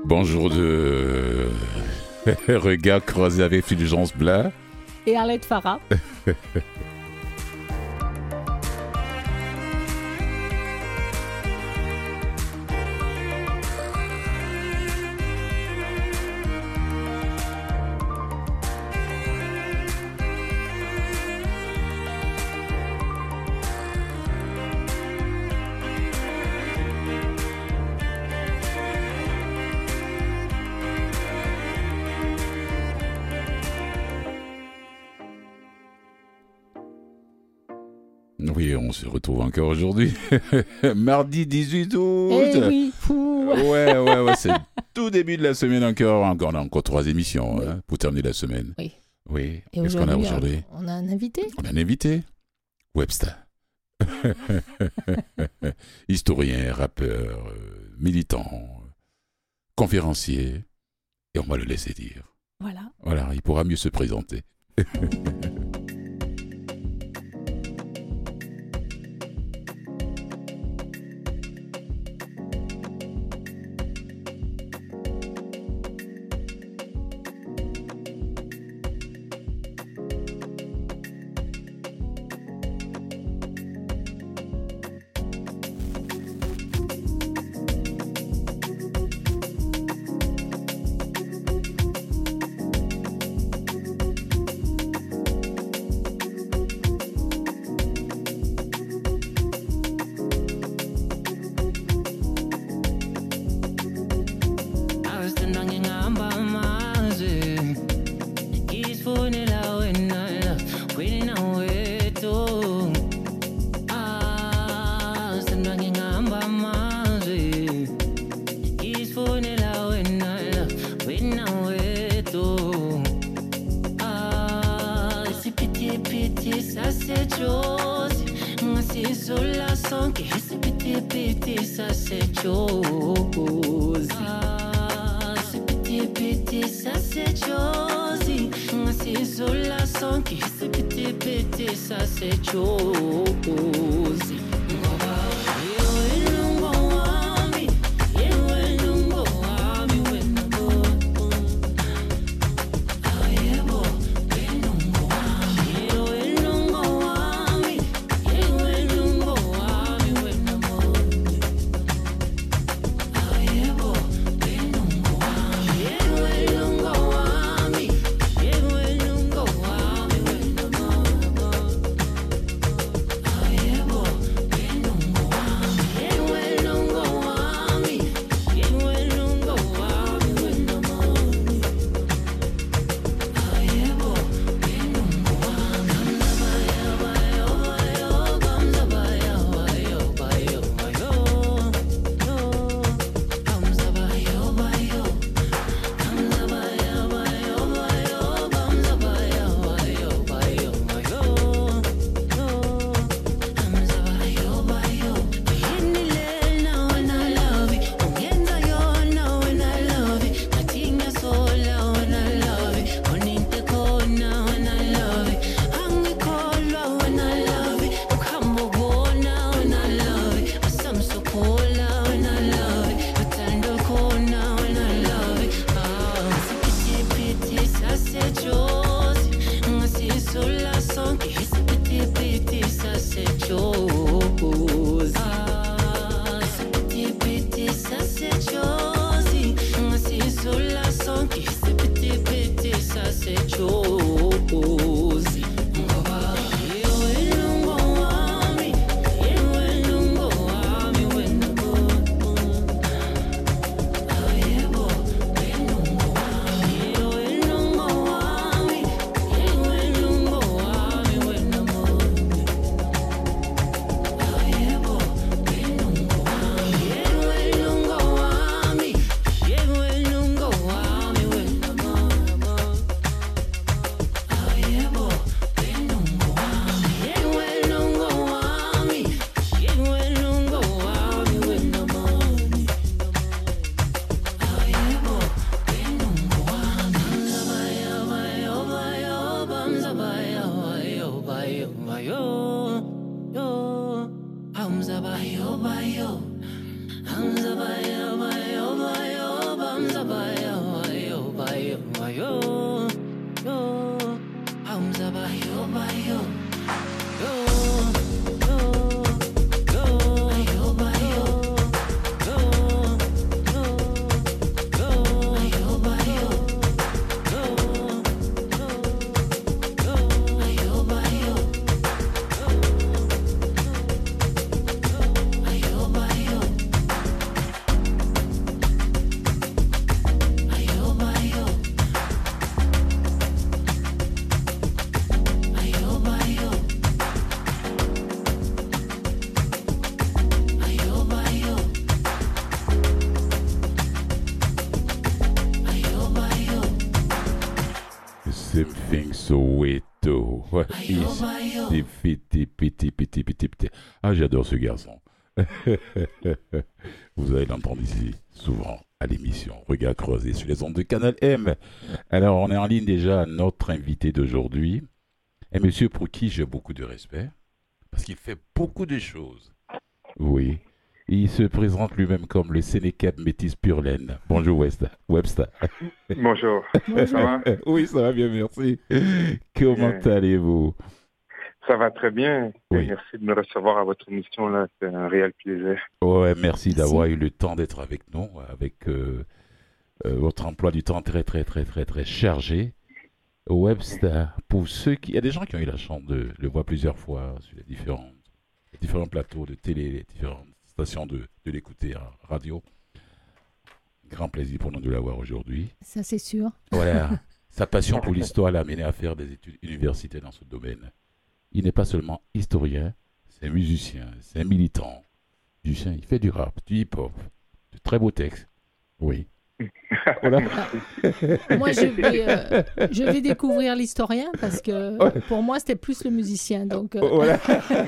Bonjour de regard croisé avec Fulgence Blas et Arlette Farah. Oui, on se retrouve encore aujourd'hui. Mardi 18 août. Eh oui, fou. Ouais, c'est tout début de la semaine encore. On a encore 3 émissions pour terminer la semaine. Oui. Oui. Et qu'est-ce qu'on a aujourd'hui? On a un invité. On a un invité. Webster. Historien, rappeur, militant, conférencier. Et on va le laisser dire. Voilà, il pourra mieux se présenter. Soweto. Ouais, petit. Ah, j'adore ce garçon. Vous allez l'entendre ici souvent à l'émission Regard croisé sur les ondes de Canal M. Alors, on est en ligne déjà, notre invité d'aujourd'hui, un monsieur pour qui j'ai beaucoup de respect, parce qu'il fait beaucoup de choses. Oui. Il se présente lui-même comme le Sénécap métis pure laine. Bonjour Webster. Bonjour. Ça va? Oui, ça va bien, merci. Comment Bien. allez-vous? Ça va très bien. Oui. Merci de me recevoir à votre émission là. C'est un réel plaisir. Ouais, merci d'avoir eu le temps d'être avec nous, avec votre emploi du temps très, très, très, très, très chargé. Webster, pour ceux qui... Il y a des gens qui ont eu la chance de le voir plusieurs fois sur les différents plateaux de télé, les différentes stations de l'écouter à radio. Grand plaisir pour nous de l'avoir aujourd'hui. Ça, c'est sûr. Voilà. Sa passion pour l'histoire l'a amené à faire des études universitaires dans ce domaine. Il n'est pas seulement historien, c'est un musicien, c'est un militant. Il fait du rap, du hip-hop, de très beaux textes. Oui. Voilà. Moi, je vais découvrir l'historien parce que pour moi, c'était plus le musicien. Donc, Voilà.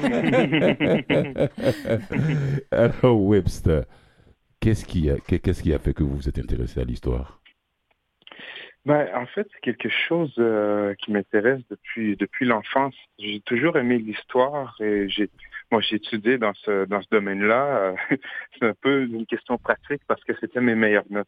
Alors, Webster, qu'est-ce qui a fait que vous vous êtes intéressé à l'histoire? En fait, c'est quelque chose qui m'intéresse depuis l'enfance. J'ai toujours aimé l'histoire et j'ai étudié dans ce domaine-là. C'est un peu une question pratique parce que c'était mes meilleures notes.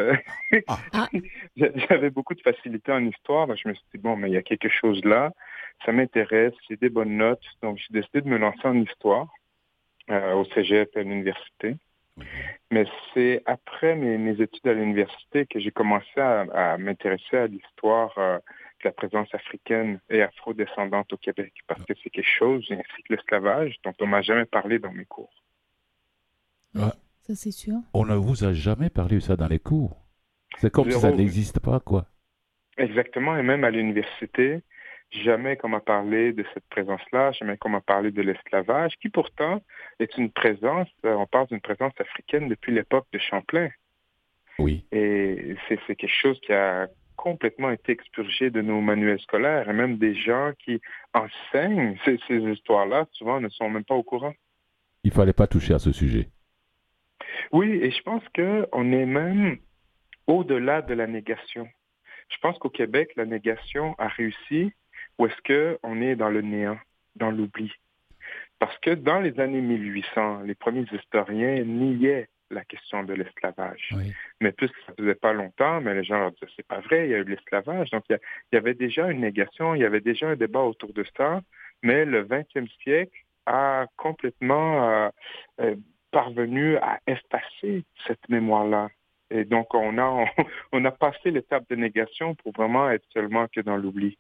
J'avais beaucoup de facilité en histoire, donc je me suis dit, bon, mais il y a quelque chose là, ça m'intéresse, j'ai des bonnes notes, donc j'ai décidé de me lancer en histoire au cégep à l'université. Mais c'est après mes études à l'université que j'ai commencé à m'intéresser à l'histoire de la présence africaine et afro-descendante au Québec, parce que c'est quelque chose, ainsi que l'esclavage, dont on m'a jamais parlé dans mes cours. oui, ça, c'est sûr. On ne vous a jamais parlé de ça dans les cours. C'est comme si ça n'existe pas, quoi. Exactement, et même à l'université, jamais qu'on m'a parlé de cette présence-là, jamais qu'on m'a parlé de l'esclavage, qui pourtant est une présence, on parle d'une présence africaine depuis l'époque de Champlain. Oui. Et c'est quelque chose qui a complètement été expurgé de nos manuels scolaires, et même des gens qui enseignent ces histoires-là, souvent ne sont même pas au courant. Il ne fallait pas toucher à ce sujet. Oui, et je pense qu'on est même au-delà de la négation. Je pense qu'au Québec, la négation a réussi. Ou est-ce qu'on est dans le néant, dans l'oubli? Parce que dans les années 1800, les premiers historiens niaient la question de l'esclavage. Oui. Mais puisque ça faisait pas longtemps, mais les gens leur disaient, c'est pas vrai, il y a eu de l'esclavage. Donc, il y avait déjà une négation, il y avait déjà un débat autour de ça, mais le 20e siècle a complètement parvenu à effacer cette mémoire-là. Et donc, on a passé l'étape de négation pour vraiment être seulement que dans l'oubli.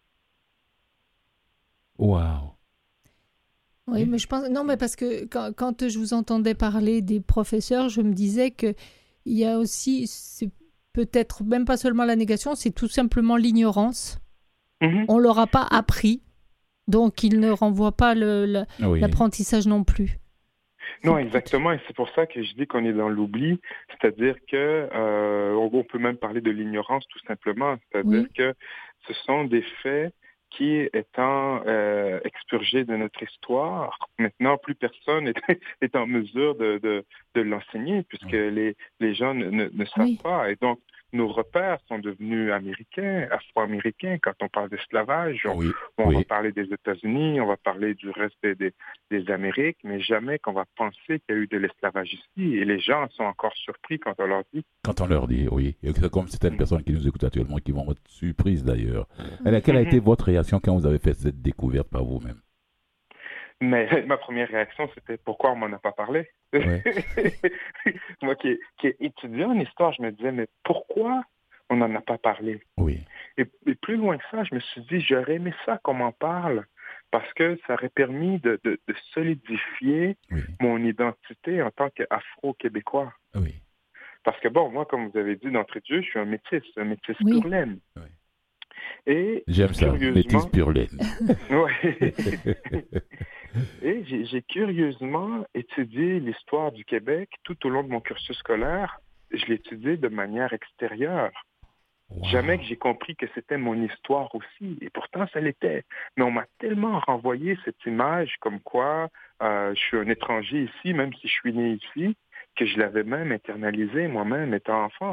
Waouh. Oui, mais je pense... Non, mais parce que quand je vous entendais parler des professeurs, je me disais qu'il y a aussi, c'est peut-être même pas seulement la négation, c'est tout simplement l'ignorance. Mm-hmm. On ne leur a pas appris, donc ils ne renvoient pas l'apprentissage non plus. Non, exactement, et c'est pour ça que je dis qu'on est dans l'oubli, c'est-à-dire que on peut même parler de l'ignorance tout simplement, c'est-à-dire que ce sont des faits qui, étant expurgés de notre histoire, maintenant plus personne est en mesure de l'enseigner puisque les gens ne savent pas, et donc nos repères sont devenus américains, afro-américains. Quand on parle d'esclavage, on va parler des États-Unis, on va parler du reste des Amériques, mais jamais qu'on va penser qu'il y a eu de l'esclavage ici. Et les gens sont encore surpris quand on leur dit. Quand on leur dit, oui. Et c'est comme certaines personnes qui nous écoutent actuellement qui vont être surprises d'ailleurs. Quelle a été votre réaction quand vous avez fait cette découverte par vous-même? Mais ma première réaction, c'était pourquoi on m'en a pas parlé? Ouais. Moi qui ai étudié en histoire, je me disais, mais pourquoi on n'en a pas parlé? Oui. Et plus loin que ça, je me suis dit, j'aurais aimé ça qu'on m'en parle, parce que ça aurait permis de solidifier mon identité en tant qu'afro-québécois. Oui. Parce que bon, moi, comme vous avez dit d'entrée de jeu, je suis un métis pure laine. Oui. Et j'aime ça, métis pure laine. Oui. Et j'ai curieusement étudié l'histoire du Québec tout au long de mon cursus scolaire. Je l'ai étudié de manière extérieure. Wow. Jamais que j'ai compris que c'était mon histoire aussi. Et pourtant, ça l'était. Mais on m'a tellement renvoyé cette image comme quoi je suis un étranger ici, même si je suis né ici, que je l'avais même internalisé moi-même étant enfant.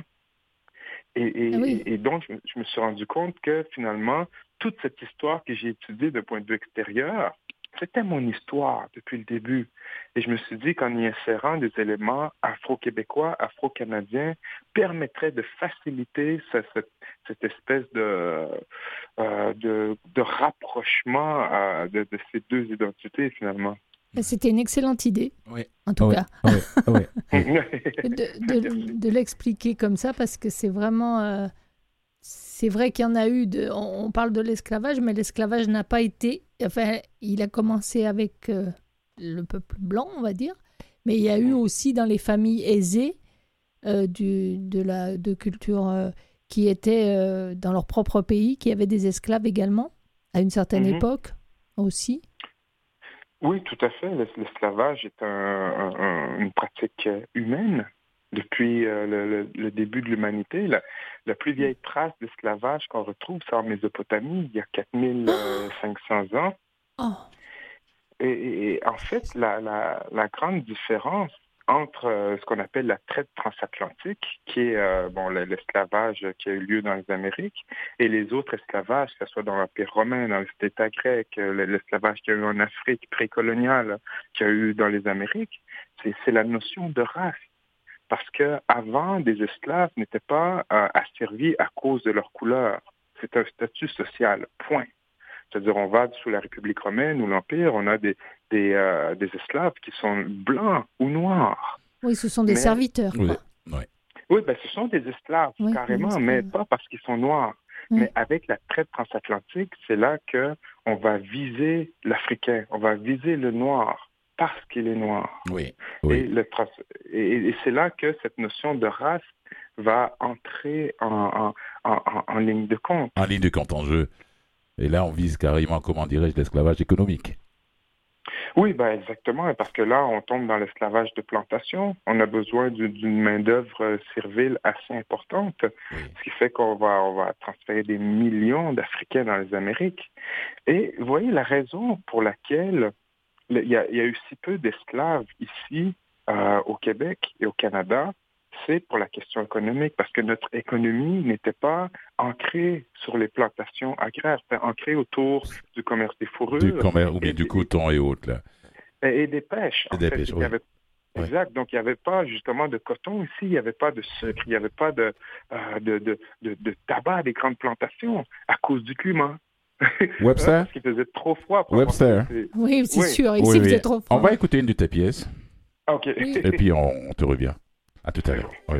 Et donc, je me suis rendu compte que finalement, toute cette histoire que j'ai étudiée d'un point de vue extérieur, c'était mon histoire depuis le début. Et je me suis dit qu'en y insérant des éléments afro-québécois, afro-canadiens, permettrait de faciliter cette espèce de rapprochement de ces deux identités, finalement. C'était une excellente idée, en tout cas, de l'expliquer comme ça, parce que c'est vraiment... c'est vrai qu'il y en a eu, on parle de l'esclavage, mais l'esclavage n'a pas été... Enfin, il a commencé avec le peuple blanc, on va dire, mais il y a eu aussi dans les familles aisées de culture qui étaient dans leur propre pays, qui avaient des esclaves également, à une certaine époque aussi. Oui, tout à fait. L'esclavage est une pratique humaine depuis le début de l'humanité. La plus vieille trace d'esclavage qu'on retrouve, c'est en Mésopotamie, il y a 4500 ans. Oh. Et en fait, la grande différence entre ce qu'on appelle la traite transatlantique, qui est l'esclavage qui a eu lieu dans les Amériques, et les autres esclavages, que ce soit dans l'Empire romain, dans l'État grec, l'esclavage qu'il y a eu en Afrique précoloniale, qu'il y a eu dans les Amériques, c'est la notion de race. Parce qu'avant, des esclaves n'étaient pas asservis à cause de leur couleur. C'est un statut social, point. C'est-à-dire, on va sous la République romaine ou l'Empire, on a des esclaves qui sont blancs ou noirs. Oui, ce sont des serviteurs, quoi. Oui, ce sont des esclaves, carrément, mais pas parce qu'ils sont noirs. Oui. Mais avec la traite transatlantique, c'est là qu'on va viser l'Africain, on va viser le noir parce qu'il est noir. Oui. Et c'est là que cette notion de race va entrer en ligne de compte. En ligne de compte, en jeu. Et là, on vise carrément, comment dirais-je, l'esclavage économique. Oui, exactement, parce que là, on tombe dans l'esclavage de plantation. On a besoin d'une main-d'œuvre servile assez importante, ce qui fait qu'on va transférer des millions d'Africains dans les Amériques. Et vous voyez, la raison pour laquelle il y a eu si peu d'esclaves ici, au Québec et au Canada, c'est pour la question économique, parce que notre économie n'était pas ancrée sur les plantations agraires, c'était ancrée autour du commerce des fourrures. Du commerce, ou bien du coton et autres, là. Et des pêches. Pêches, oui. Exact. Donc, il n'y avait pas justement de coton ici, il n'y avait pas de sucre, il n'y avait pas de tabac, des grandes plantations, à cause du climat. Webster? Parce qu'il faisait trop froid. Webster? Oui, c'est sûr, ici il faisait trop froid. On va écouter une de tes pièces. OK. Et puis, on te revient. À tout à l'heure. Oui.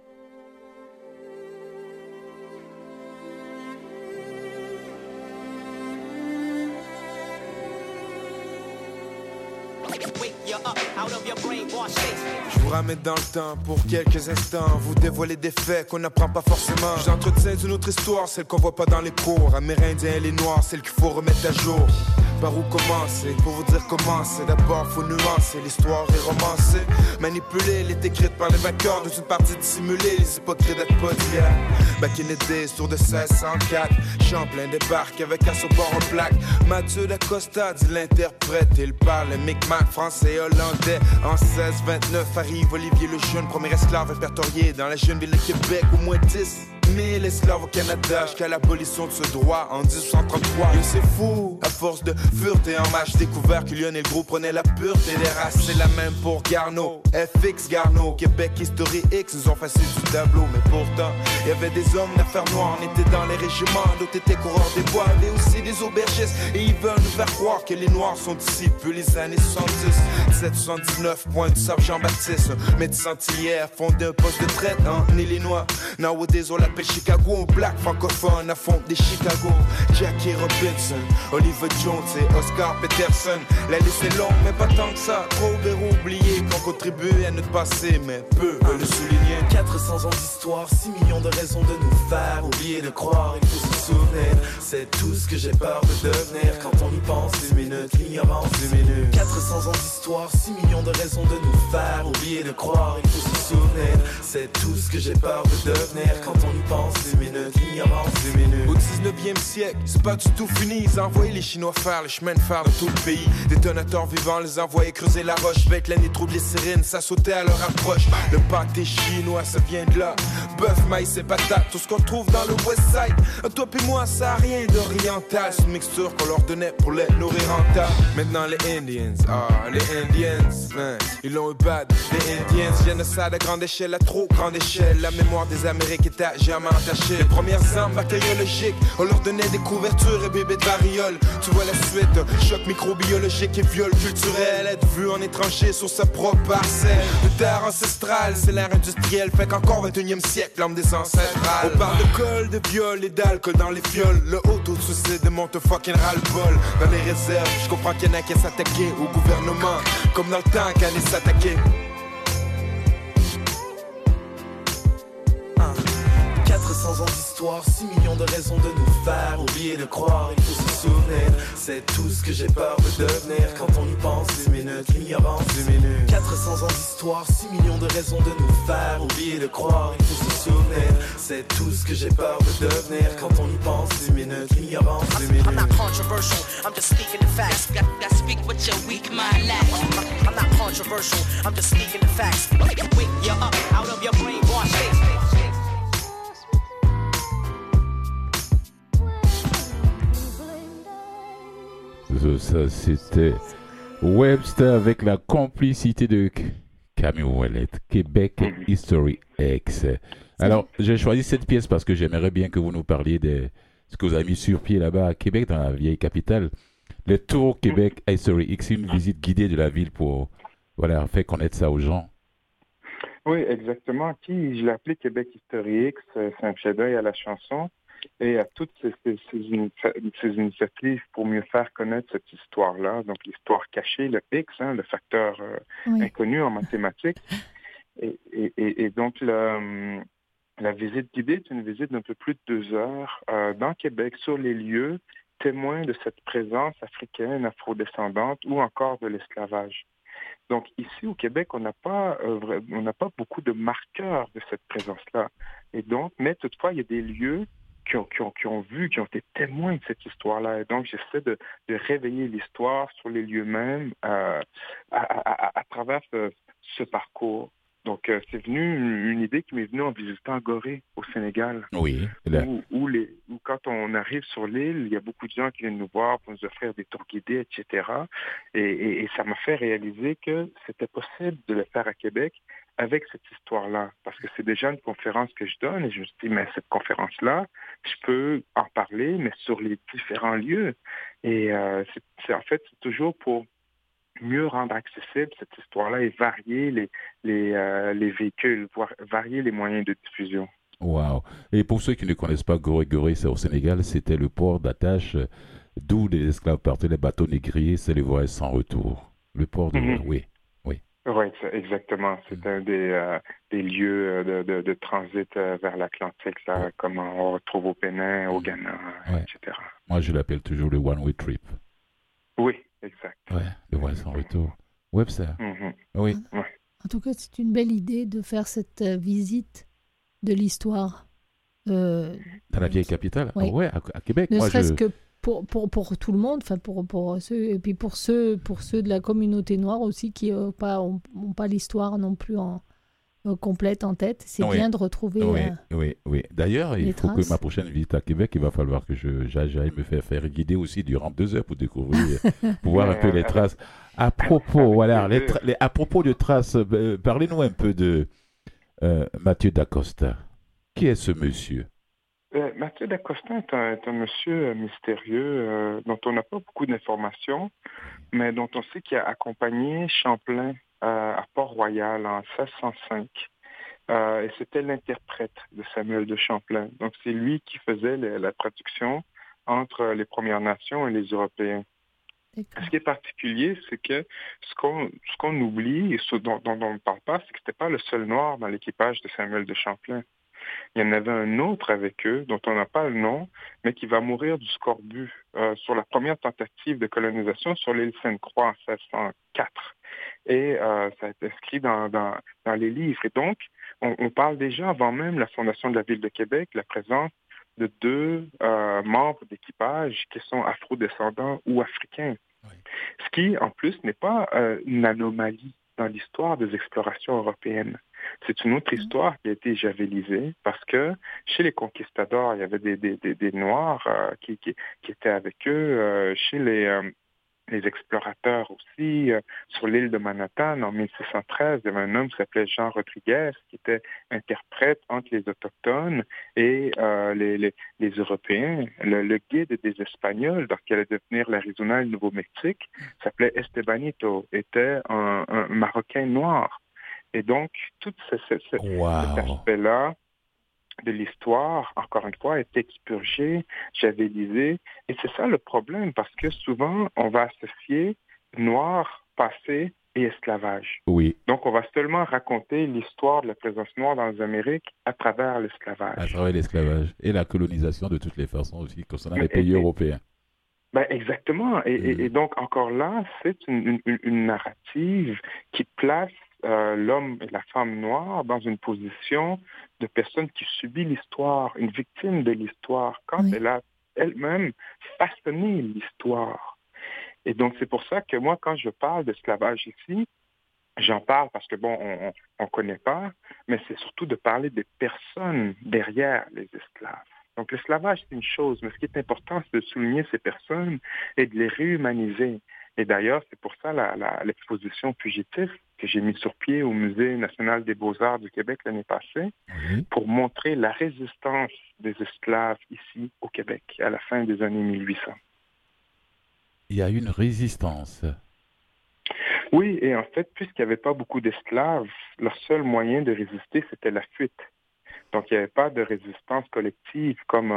Je vous ramène dans le temps pour quelques instants, vous dévoiler des faits qu'on n'apprend pas forcément. J'entretiens une autre histoire, celle qu'on voit pas dans les cours. Amérindiens et les Noirs, celle qu'il faut remettre à jour. Par où commencer? Pour vous dire comment c'est. D'abord faut nuancer, l'histoire est romancée. Manipulée, elle est écrite par les vainqueurs dans une partie dissimulée. Les hypocrites d'être pas d'hier. Back in the days, tour de 1604. Champlain débarque avec un support en plaque. Mathieu d'Acosta dit l'interprète. Il parle micmac, français et hollandais. En 1629 arrive Olivier le Jeune, premier esclave répertorié dans la jeune ville de Québec. Au moins 10 000 esclaves au Canada jusqu'à l'abolition de ce droit en 1833. Yo, c'est fou, à force de fureté en match, découvert que Lionel Gros prenait la pureté des races. C'est la même pour Garneau, FX Garneau, Québec History X nous ont facé du tableau. Mais pourtant, il y avait des hommes d'affaires noires, on était dans les régiments, d'autres étaient coureurs des bois, mais aussi des aubergistes. Et ils veulent nous faire croire que les Noirs sont d'ici depuis les années 70. 1779, point du Sable Jean-Baptiste, médecin antillais, fondé un poste de traite en Illinois. Nowadays on l'appelle Chicago, black francophone à fond des Chicago. Jackie Robinson, Oliver Jones et Oscar Peterson. La liste est longue mais pas tant que ça. Trop verront oublier qu'on contribue à notre passé, mais peu veulent le souligner. 400 ans d'histoire, 6 millions de raisons de nous faire oublier de croire, il faut se souvenir. C'est tout ce que j'ai peur de devenir. Quand on y pense, 10 minutes, l'ignorance 10 minutes. 400 ans d'histoire, 6 millions de raisons de nous faire oublier de croire, il faut se souvenir. C'est tout ce que j'ai peur de devenir. Quand on y pense 10 minutes, l'ignorance 10 minutes. Au 19e siècle, c'est pas du tout fini. Ils envoyaient les Chinois faire le chemin de fer dans tout le pays. Détonateurs vivants les envoyaient creuser la roche. Avec la nitroglycérine, ça sautait à leur approche. Le pâté chinois, ça vient de là. Bœuf, maïs et patates, tout ce qu'on trouve dans le West Side. Toi pis moi, ça a rien d'oriental. C'est une mixture qu'on leur donnait pour les nourrir en tas. Maintenant les Indians, les Indians, man, ils l'ont eu bad. Les Indians, génocide à grande échelle, à trop grande échelle. La mémoire des Amériques était jamais entachée. Les premières armes bactériologiques, on leur donnait des couvertures et bébés de variole. Tu vois la suite, choc microbiologique et viol culturel. Être vu en étranger sur sa propre parcelle. De terre ancestrale, c'est l'ère industrielle. Fait qu'encore 21e siècle, l'homme des ancestrales. On parle de colle, de viol et d'alcool dans les fioles. Le auto-suicide monte fucking ras-le-bol. Dans les réserves, je comprends qu'il y en a qui s'attaquer au gouvernement. Comme dans le temps qu'elle allait s'attaquer. 400 ans d'histoire, 6 millions de raisons de nous faire oublier de croire, il faut se souvenir. C'est tout ce que j'ai peur de devenir. Quand on y pense 10 minutes, l'ignorance 10 minutes. 400 ans d'histoire, 6 millions de raisons de nous faire oublier de croire, il faut se souvenir. C'est tout ce que j'ai peur de devenir. Quand on y pense 10 minutes, l'ignorance 10 minutes. I'm not controversial, I'm just speaking the facts. Got speak what your weak mind lacks. I'm not controversial, I'm just speaking the facts. Wake you up out of your brainwash state. Ça, c'était Webster avec la complicité de Camille Ouellet, Québec History X. Alors, j'ai choisi cette pièce parce que j'aimerais bien que vous nous parliez de ce que vous avez mis sur pied là-bas à Québec, dans la vieille capitale. Le Tour Québec History X, une visite guidée de la ville pour faire connaître ça aux gens. Oui, exactement. Je l'ai appelé Québec History X, c'est un clin d'œil à la chanson et à toutes ces initiatives pour mieux faire connaître cette histoire-là. Donc, l'histoire cachée, le X, le facteur inconnu en mathématiques. Et donc, la visite guidée est une visite d'un peu plus de 2 heures dans Québec, sur les lieux, témoins de cette présence africaine, afrodescendante ou encore de l'esclavage. Donc, ici au Québec, on n'a pas beaucoup de marqueurs de cette présence-là. Et donc, mais toutefois, il y a des lieux qui ont été témoins de cette histoire-là. Et donc, j'essaie de réveiller l'histoire sur les lieux mêmes à travers ce parcours. Donc, c'est venu une idée qui m'est venue en visitant Gorée, au Sénégal. Oui. Où quand on arrive sur l'île, il y a beaucoup de gens qui viennent nous voir pour nous offrir des tours guidés, etc. Et ça m'a fait réaliser que c'était possible de le faire à Québec avec cette histoire-là. Parce que c'est déjà une conférence que je donne et je me suis dit, mais cette conférence-là, je peux en parler, mais sur les différents lieux. Et c'est toujours pour mieux rendre accessible cette histoire-là et varier les véhicules, varier les moyens de diffusion. Wow. Et pour ceux qui ne connaissent pas Gorée, c'est au Sénégal, c'était le port d'attache d'où les esclaves partaient, les bateaux négriers, c'est les voyages sans retour. Le port de... Oui. Oui, exactement. C'est un des lieux de transit vers l'Atlantique, là, comme on retrouve au Bénin, au Ghana, etc. Moi, je l'appelle toujours le one-way trip. Oui, exact. Ouais, le voyage sans retour. Webster. Oui. En tout cas, c'est une belle idée de faire cette visite de l'histoire. Dans la vieille capitale. Oui. À Québec. Ne serait-ce que pour tout le monde, pour ceux, et puis pour ceux de la communauté noire aussi qui n'ont pas l'histoire non plus complète en tête. C'est bien de retrouver Oui. D'ailleurs, il faut traces. que ma prochaine visite à Québec, il va falloir que j'aille me faire guider aussi durant 2 heures pour découvrir, pour voir un peu les traces. À propos, à propos de traces, parlez-nous un peu de Mathieu Dacosta. Qui est ce monsieur? Mathieu Dacosta est un monsieur mystérieux dont on n'a pas beaucoup d'informations, mais dont on sait qu'il a accompagné Champlain à Port-Royal en 1605. Et c'était l'interprète de Samuel de Champlain. Donc, c'est lui qui faisait la traduction entre les Premières Nations et les Européens. D'accord. Ce qui est particulier, c'est que ce qu'on oublie et ce dont on ne parle pas, c'est que ce n'était pas le seul noir dans l'équipage de Samuel de Champlain. Il y en avait un autre avec eux, dont on n'a pas le nom, mais qui va mourir du scorbut sur la première tentative de colonisation sur l'île Sainte-Croix en 1604. et ça a été inscrit dans les livres. Et donc, on parle déjà avant même la fondation de la Ville de Québec, la présence de 2 membres d'équipage qui sont afro-descendants ou africains. Oui. Ce qui, en plus, n'est pas une anomalie dans l'histoire des explorations européennes. C'est une autre histoire qui a été javelisée parce que chez les conquistadors, il y avait des Noirs qui étaient avec eux. Chez les explorateurs aussi, sur l'île de Manhattan, en 1613, il y avait un homme qui s'appelait Jean Rodriguez, qui était interprète entre les Autochtones et les Européens. Le guide des Espagnols, donc qui allait devenir l'Arizona et le Nouveau-Mexique, s'appelait Estebanito, était un Marocain noir. Et donc, tout cet aspect-là de l'histoire, encore une fois, est expurgé, javelisé. Et c'est ça le problème, parce que souvent, on va associer noir, passé et esclavage. Oui. Donc, on va seulement raconter l'histoire de la présence noire dans les Amériques à travers l'esclavage. À travers l'esclavage et la colonisation de toutes les façons aussi, concernant les pays européens. Ben exactement. Et donc, encore là, c'est une narrative qui place l'homme et la femme noire dans une position de personne qui subit l'histoire, une victime de l'histoire, quand elle a elle-même façonné l'histoire. Et donc, c'est pour ça que moi, quand je parle d'esclavage ici, j'en parle parce que, bon, on connaît pas, mais c'est surtout de parler des personnes derrière les esclaves. Donc, l'esclavage, c'est une chose, mais ce qui est important, c'est de souligner ces personnes et de les réhumaniser. Et d'ailleurs, c'est pour ça l'exposition Fugitif que j'ai mis sur pied au Musée national des beaux-arts du Québec l'année passée, pour montrer la résistance des esclaves ici au Québec à la fin des années 1800. Il y a une résistance. Oui, et en fait, puisqu'il n'y avait pas beaucoup d'esclaves, leur seul moyen de résister, c'était la fuite. Donc, il n'y avait pas de résistance collective comme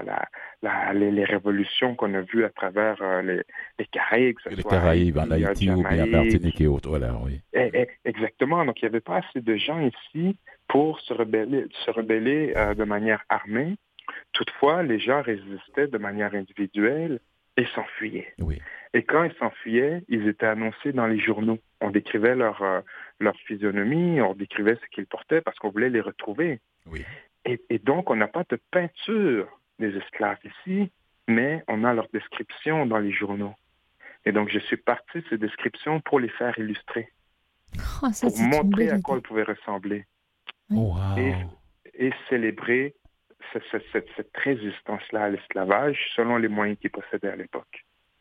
les révolutions qu'on a vues à travers les Caraïbes. Les Caraïbes, en Haïti ou bien Martinique et autres, voilà, oui. Exactement. Donc, il n'y avait pas assez de gens ici pour se rebeller de manière armée. Toutefois, les gens résistaient de manière individuelle et s'enfuyaient. Oui. Et quand ils s'enfuyaient, ils étaient annoncés dans les journaux. On décrivait leur physionomie, on décrivait ce qu'ils portaient parce qu'on voulait les retrouver. Oui. Et donc, on n'a pas de peinture des esclaves ici, mais on a leur description dans les journaux. Et donc, je suis parti de ces descriptions pour les faire illustrer, pour montrer à quoi ils pouvaient ressembler. Oui. Oh, wow. Et célébrer cette résistance-là à l'esclavage selon les moyens qu'ils possédaient à l'époque.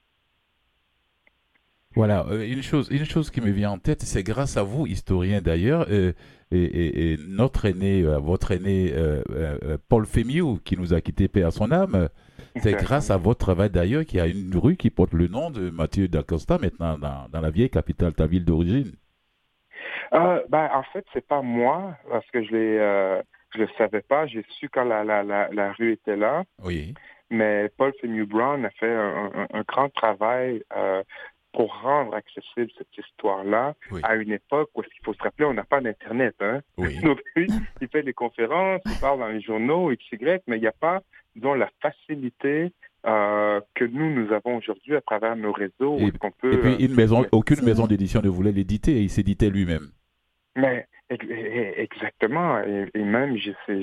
Voilà, une chose qui me vient en tête, c'est grâce à vous, historien d'ailleurs, et notre aîné, votre aîné, Paul Fémiou, qui nous a quitté, paix à son âme, c'est grâce à votre travail d'ailleurs qu'il y a une rue qui porte le nom de Mathieu d'Acosta maintenant dans la vieille capitale, ta ville d'origine. En fait, c'est pas moi, parce que je le savais pas, j'ai su quand la rue était là. Oui. Mais Paul Fémiou Brown a fait un grand travail pour rendre accessible cette histoire-là à une époque où, il faut se rappeler, on n'a pas d'Internet. Hein? Oui. Donc, il fait des conférences, il parle dans les journaux, XY, mais il n'y a pas, disons, la facilité que nous avons aujourd'hui à travers nos réseaux. Et puis, aucune maison d'édition ne voulait l'éditer et il s'éditait lui-même. Mais exactement, et même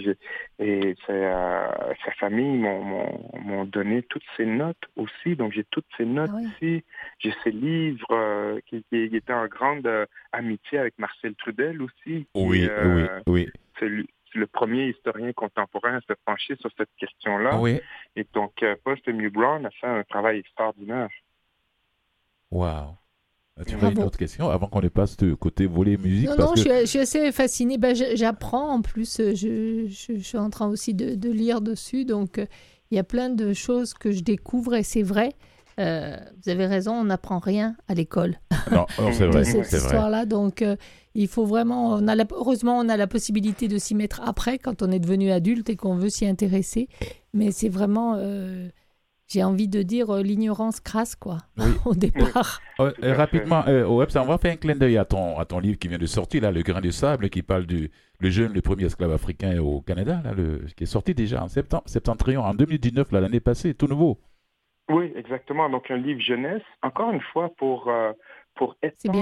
sa famille m'ont donné toutes ces notes aussi, donc j'ai toutes ces notes ici, j'ai ces livres qui étaient en grande amitié avec Marcel Trudel aussi. Oui. C'est le premier historien contemporain à se pencher sur cette question-là. Oui. Et donc Paul Fémiou Brown a fait un travail extraordinaire. Wow. Tu as une autre question avant qu'on ne passe de côté volet musique? Je suis assez fascinée. J'apprends en plus. Je suis en train aussi de lire dessus. Donc, il y a plein de choses que je découvre et c'est vrai. Vous avez raison, on n'apprend rien à l'école. Non, c'est vrai. De cette histoire-là. Donc, il faut vraiment... heureusement, on a la possibilité de s'y mettre après quand on est devenu adulte et qu'on veut s'y intéresser. Mais c'est vraiment... j'ai envie de dire l'ignorance crasse, quoi, au départ. Rapidement, on va faire un clin d'œil à ton livre qui vient de sortir, là, Le Grain de Sable, qui parle le premier esclave africain au Canada, là, qui est sorti déjà en septentrion, en 2019, l'année passée, tout nouveau. Oui, exactement. Donc, un livre jeunesse, encore une fois, pour pour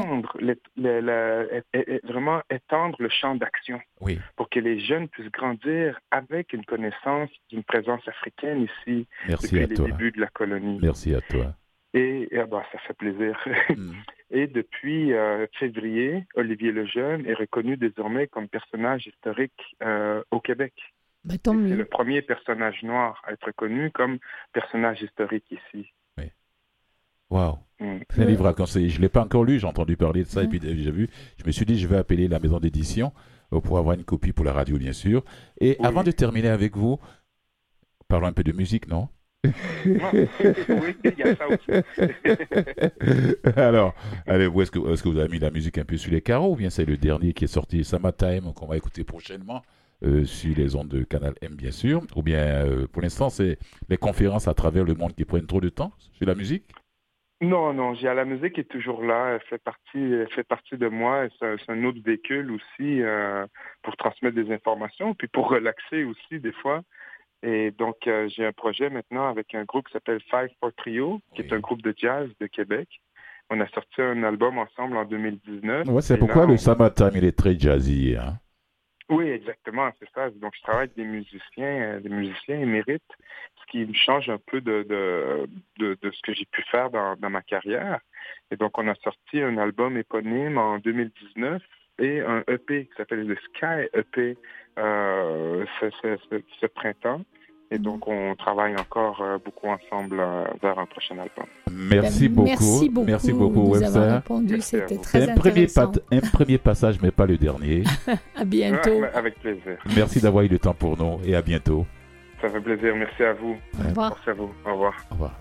vraiment étendre le champ d'action, pour que les jeunes puissent grandir avec une connaissance d'une présence africaine ici depuis les débuts de la colonie. Merci à toi. Et ça fait plaisir. Et depuis février, Olivier Lejeune est reconnu désormais comme personnage historique au Québec. Tant mieux. C'est le premier personnage noir à être reconnu comme personnage historique ici. Oui. Wow. C'est un livre à conseiller. Je ne l'ai pas encore lu, j'ai entendu parler de ça et puis j'ai vu. Je me suis dit, je vais appeler la maison d'édition pour avoir une copie pour la radio, bien sûr. Et avant de terminer avec vous, parlons un peu de musique, non? Oui, il y a ça aussi. Alors, allez, où est-ce que vous avez mis la musique un peu sur les carreaux ou bien c'est le dernier qui est sorti, Summertime, qu'on va écouter prochainement sur les ondes de Canal M, bien sûr, ou bien pour l'instant, c'est les conférences à travers le monde qui prennent trop de temps sur la musique? Non, la musique est toujours là, elle fait partie de moi, c'est un autre véhicule aussi pour transmettre des informations, puis pour relaxer aussi des fois. Et donc, j'ai un projet maintenant avec un groupe qui s'appelle 5-4 Trio, qui est un groupe de jazz de Québec. On a sorti un album ensemble en 2019. Ouais, c'est pourquoi le Summertime, il est très jazzy. Hein? Oui, exactement, c'est ça. Donc, je travaille avec des musiciens émérites, ce qui me change un peu de ce que j'ai pu faire dans ma carrière. Et donc, on a sorti un album éponyme en 2019 et un EP qui s'appelle le Sky EP ce printemps. Et donc, on travaille encore beaucoup ensemble vers un prochain album. Merci beaucoup. Merci beaucoup, Webster. C'était très intéressant. Un premier passage, mais pas le dernier. À bientôt. Avec plaisir. Merci d'avoir eu le temps pour nous et à bientôt. Ça fait plaisir. Merci à vous. Au revoir. Merci à vous. Au revoir. Au revoir.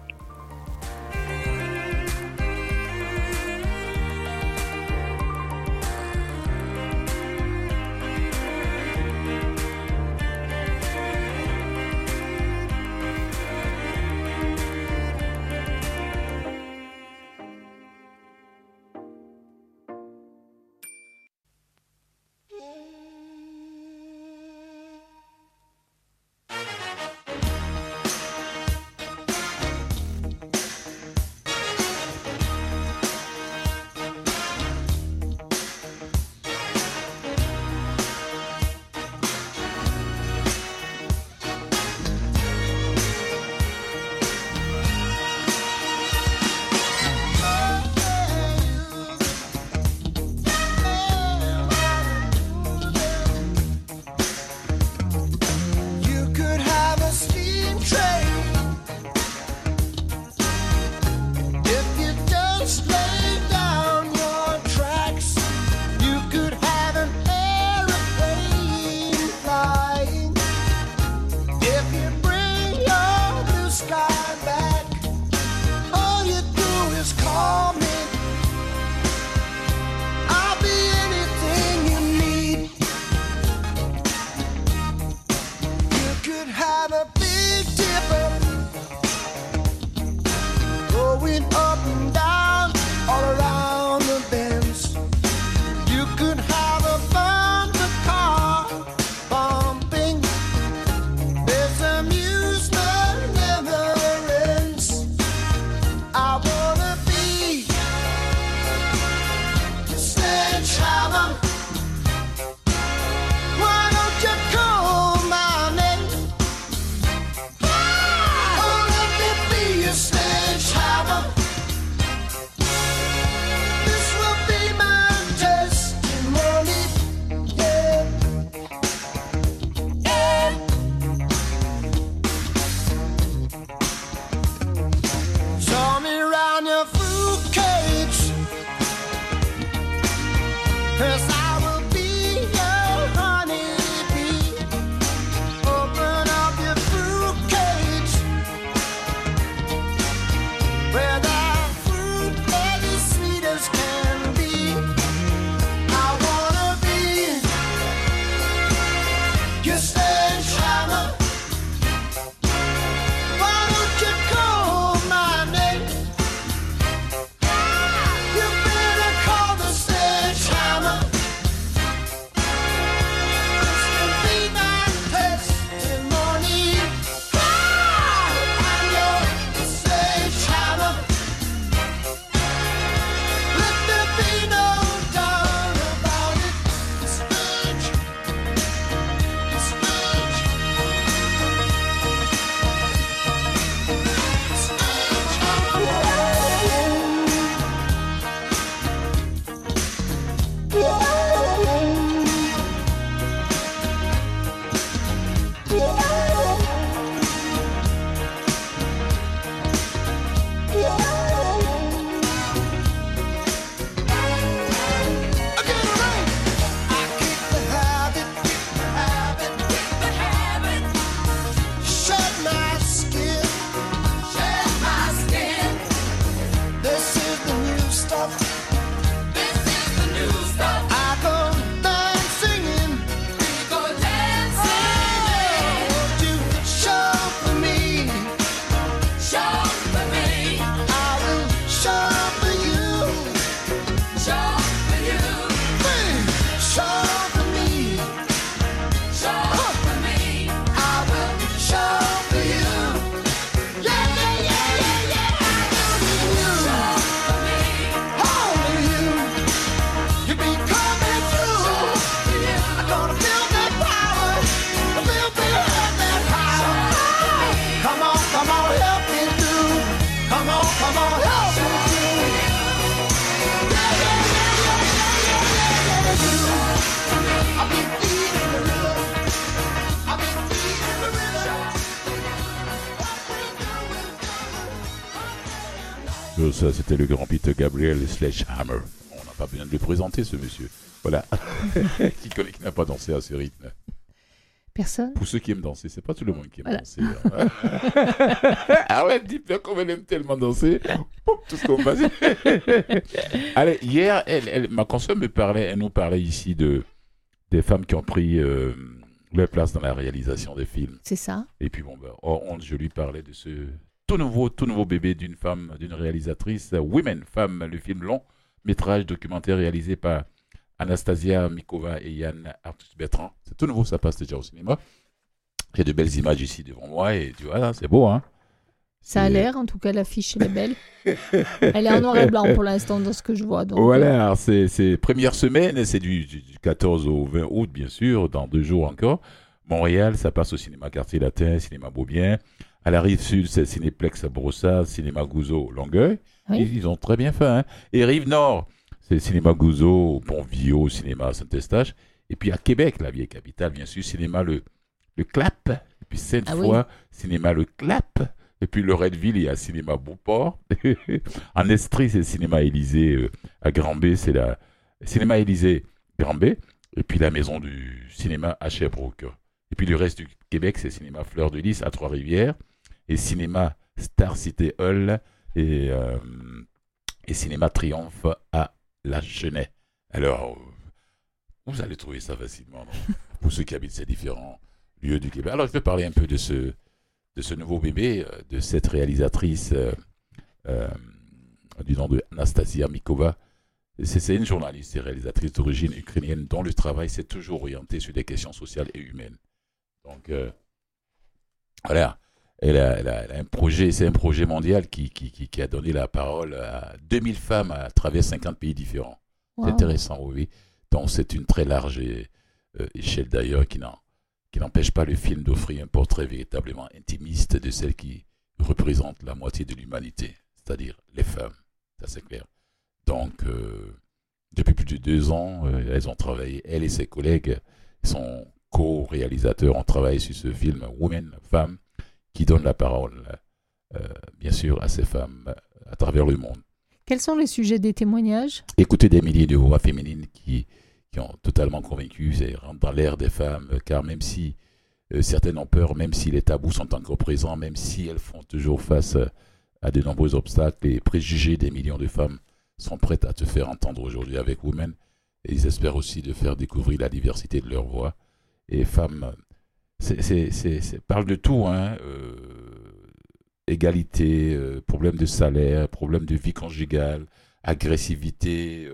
chose, ça, c'était le grand Peter Gabriel Sledgehammer. On n'a pas besoin de le présenter, ce monsieur. Voilà. qui n'a pas dansé à ce rythme. Personne. Pour ceux qui aiment danser, c'est pas tout le monde qui aime Voilà. danser. Hein. Ah ouais, dis-moi comme elle aime tellement danser. Poup, tout ce qu'on passe. Allez, hier, ma consoeur elle nous parlait ici des femmes qui ont pris leur place dans la réalisation des films. C'est ça. Et puis bon, je lui parlais de ce tout nouveau bébé d'une femme, d'une réalisatrice, Women, femme, le film long métrage documentaire réalisé par Anastasia Mikova et Yann Arthus Bertrand. C'est tout nouveau, ça passe déjà au cinéma. J'ai de belles images ici devant moi et tu vois, là, c'est beau, hein. Ça a l'air, en tout cas, l'affiche, elle est belle. Elle est en noir et blanc pour l'instant, dans ce que je vois. Donc, voilà, c'est première semaine, c'est du 14 au 20 août, bien sûr, dans 2 jours encore. Montréal, ça passe au cinéma Quartier Latin, cinéma Beaubien. À la rive sud, c'est Cinéplex à Brossard, cinéma Gouzeau, Longueuil. Oui. Ils ont très bien fait, hein. Et rive nord, c'est cinéma Gouzeau, Pont-Viau, cinéma Saint-Eustache. Et puis à Québec, la vieille capitale, bien sûr, cinéma le Clap. Et puis Sainte-Foy, cinéma le Clap. Et puis Loretteville, il y a cinéma Beauport. En Estrie, c'est cinéma Élysée. À Granby, c'est la cinéma Élysée Granby. Et puis la maison du cinéma à Sherbrooke. Et puis le reste du Québec, c'est cinéma Fleur de Lys à Trois-Rivières. Et cinéma Star City Hall. Et cinéma Triomphe à La Chênaie. Alors, vous allez trouver ça facilement, non? Pour ceux qui habitent ces différents lieux du Québec. Alors, je vais parler un peu de ce nouveau bébé, de cette réalisatrice du nom de Anastasia Mikova. C'est une journaliste et réalisatrice d'origine ukrainienne dont le travail s'est toujours orienté sur des questions sociales et humaines. Donc, voilà. Elle a un projet, c'est un projet mondial qui a donné la parole à 2000 femmes à travers 50 pays différents. Wow. C'est intéressant, oui. Donc, c'est une très large échelle d'ailleurs qui n'empêche pas le film d'offrir un portrait véritablement intimiste de celle qui représente la moitié de l'humanité, c'est-à-dire les femmes. Ça, c'est clair. Donc, depuis plus de 2 ans, elles ont travaillé, elle et ses collègues, son co-réalisateurs ont travaillé sur ce film Women, femmes, qui donne la parole, bien sûr, à ces femmes à travers le monde. Quels sont les sujets des témoignages? Écoutez des milliers de voix féminines qui ont totalement convaincu, c'est rentre dans l'ère des femmes, car même si certaines ont peur, même si les tabous sont encore présents, même si elles font toujours face à de nombreux obstacles, les préjugés des millions de femmes sont prêtes à te faire entendre aujourd'hui avec Women, et ils espèrent aussi de faire découvrir la diversité de leur voix. Et femmes, parle de tout, hein, égalité, problème de salaire, problème de vie conjugale, agressivité,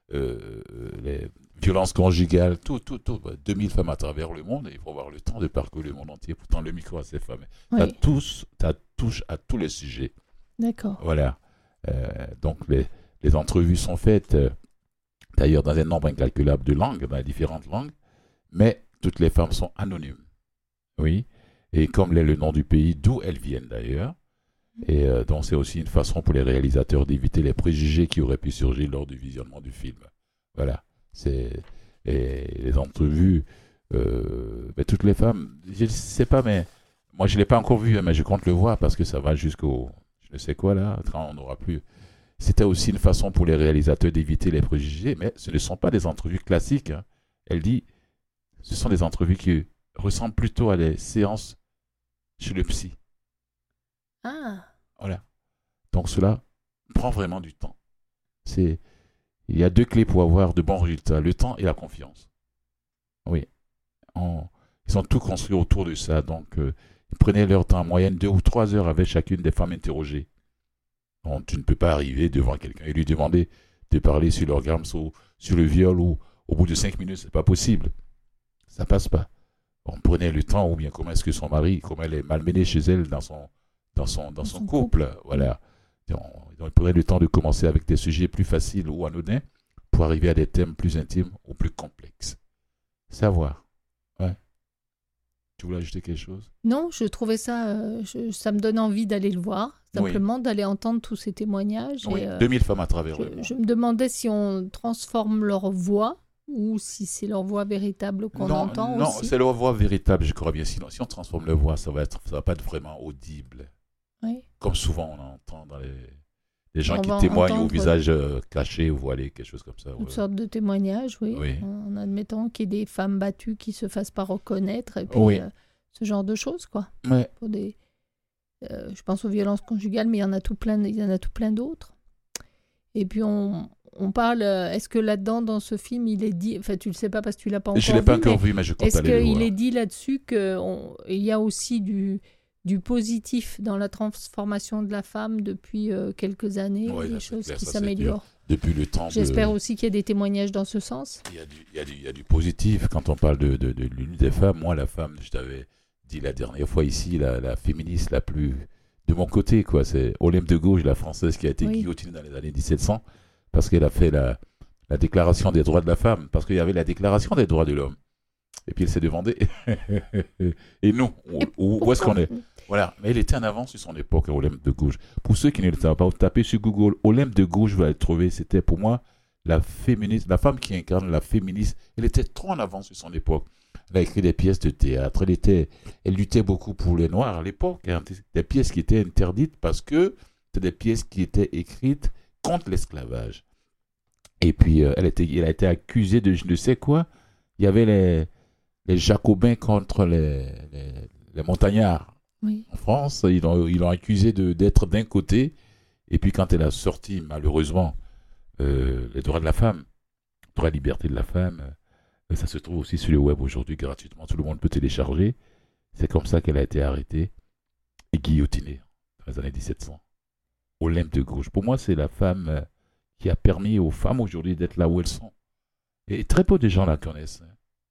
les violences conjugales, tout. 2000 femmes à travers le monde, et il faut avoir le temps de parcourir le monde entier pour tendre le micro à ces femmes. Oui. Ça touche à tous les sujets. D'accord. Voilà. Donc les entrevues sont faites, d'ailleurs dans un nombre incalculable de langues, dans les différentes langues, mais toutes les femmes sont anonymes. Oui, et comme l'est le nom du pays, d'où elles viennent d'ailleurs. Et donc c'est aussi une façon pour les réalisateurs d'éviter les préjugés qui auraient pu surgir lors du visionnement du film. Voilà, et les entrevues, toutes les femmes, je ne sais pas, mais moi je ne l'ai pas encore vu, mais je compte le voir parce que ça va jusqu'au, je ne sais quoi là, quand on n'aura plus. C'était aussi une façon pour les réalisateurs d'éviter les préjugés, mais ce ne sont pas des entrevues classiques. Hein. Elle dit, ce sont des entrevues qui ressemble plutôt à des séances chez le psy. Ah. Voilà. Donc cela prend vraiment du temps. Il y a 2 clés pour avoir de bons résultats, le temps et la confiance. Oui. Ils ont tout construit autour de ça. Donc, ils prenaient leur temps, en moyenne 2 ou 3 heures avec chacune des femmes interrogées. Donc, tu ne peux pas arriver devant quelqu'un et lui demander de parler sur l'orgasme, sur le viol, ou au bout de 5 minutes, c'est pas possible. Ça passe pas. On prenait le temps, ou bien comment est-ce que son mari, comment elle est malmenée chez elle dans son couple. Voilà. On prenait le temps de commencer avec des sujets plus faciles ou anodins pour arriver à des thèmes plus intimes ou plus complexes. Savoir. Ouais. Tu voulais ajouter quelque chose? Non, je trouvais ça, ça me donne envie d'aller le voir, simplement d'aller entendre tous ces témoignages. Oui, 2000 femmes à travers le monde. Je me demandais si on transforme leur voix ou si c'est leur voix véritable qu'on entend non, aussi. Non, c'est leur voix véritable, je crois bien. Sinon, si on transforme leur voix, ça va pas être vraiment audible. Oui. Comme souvent on entend dans les Des gens On qui va témoignent au entendre visage caché ou voilé, quelque chose comme ça. toutes sortes de témoignages, oui. Oui. En admettant qu'il y ait des femmes battues qui se fassent pas reconnaître et puis Oui. ce genre de choses, quoi. Ouais. Pour je pense aux violences conjugales, mais il y en a tout plein d'autres. Et puis on parle, est-ce que là-dedans, dans ce film, il est dit, enfin tu le sais pas parce que tu l'as pas encore vu. Je l'ai pas encore vu, mais je compte est-ce aller le voir. qu'il est dit là-dessus qu'il y a aussi du positif dans la transformation de la femme depuis quelques années, Ouais, des là, c'est choses clair, qui ça, c'est s'améliorent. Depuis le temps J'espère aussi qu'il y a des témoignages dans ce sens. Il y a du positif. Quand on parle de l'une des femmes, moi, la femme, je t'avais dit la dernière fois ici, la féministe la plus de mon côté, quoi. C'est Olympe de Gouges, la française qui a été guillotinée dans les années 1700 parce qu'elle a fait la déclaration des droits de la femme, parce qu'il y avait la déclaration des droits de l'homme. Et puis elle s'est demandé, et nous, où est-ce qu'on est? Voilà, mais elle était en avance sur son époque, Olympe de Gouges. Pour ceux qui ne le savent pas, vous tapez sur Google, Olympe de Gouges, vous allez le trouver. C'était pour moi la femme qui incarne la féministe. Elle était trop en avance sur son époque. Elle a écrit des pièces de théâtre. Elle luttait beaucoup pour les Noirs à l'époque. Hein, des pièces qui étaient interdites parce que c'était des pièces qui étaient écrites contre l'esclavage. Et puis, elle a été accusée de je ne sais quoi. Il y avait les Jacobins contre les montagnards. Oui. En France, ils l'ont accusée d'être d'un côté. Et puis, quand elle a sorti, malheureusement, les droits de la femme, les droits et liberté de la femme, ça se trouve aussi sur le web aujourd'hui gratuitement. Tout le monde peut télécharger. C'est comme ça qu'elle a été arrêtée et guillotinée dans les années 1700. Olympe de Gouges. Pour moi, c'est la femme qui a permis aux femmes aujourd'hui d'être là où elles sont. Et très peu de gens la connaissent.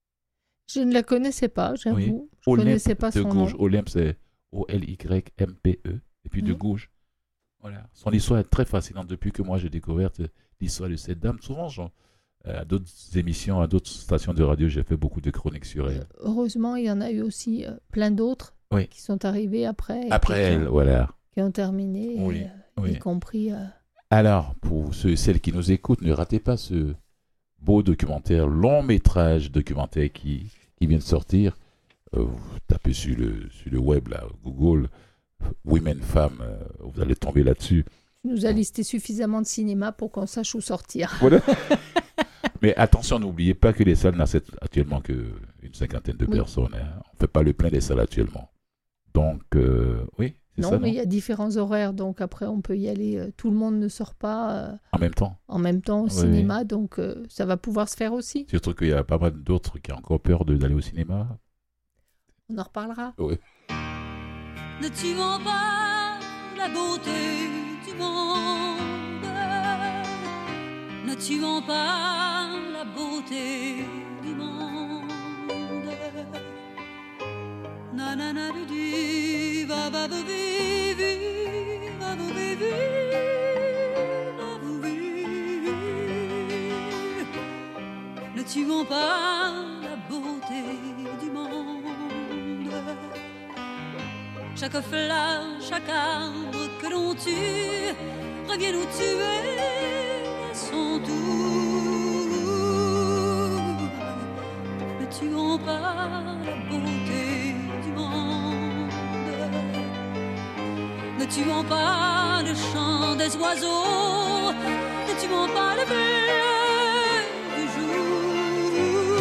Je ne la connaissais pas, j'avoue. Oui. Je ne Olympe connaissais pas de son Gouges. nom. Olympe, c'est O-L-Y-M-P-E. Et puis de Mhm. Gouges. Voilà. Son histoire est très fascinante. Depuis que moi j'ai découvert l'histoire de cette dame, souvent, à d'autres émissions, à d'autres stations de radio, j'ai fait beaucoup de chroniques sur elle. Heureusement, il y en a eu aussi plein d'autres Oui. qui sont arrivés après. et Après qui elle, voilà. qui ont terminé, Oui, oui. y compris... Alors, pour ceux et celles qui nous écoutent, ne ratez pas ce beau documentaire, long métrage documentaire qui vient de sortir. Vous tapez sur le web, là, Google, Women, Femmes, vous allez tomber là-dessus. Tu nous as listé suffisamment de cinéma pour qu'on sache où sortir. Voilà. Mais attention, n'oubliez pas que les salles n'acceptent actuellement qu'une cinquantaine de personnes. Hein. On ne fait pas le plein des salles actuellement. Donc, oui, c'est ça, Mais il y a différents horaires, donc après on peut y aller. Tout le monde ne sort pas en même temps au cinéma, donc ça va pouvoir se faire aussi. Surtout qu'il y a pas mal d'autres qui ont encore peur d'aller au cinéma. On en reparlera. Oui. Ne tuons pas la beauté du monde. Ne tuons pas la beauté du monde. Na na na du du va va va vi vi va va vi vi va va vi. Ne tuons pas la beauté du monde. Chaque fleur, chaque arbre que l'on tue revient nous tuer à son tour. Ne tuons pas la beauté du monde. Ne tuons pas le chant des oiseaux. Ne tuons pas le bleu du jour.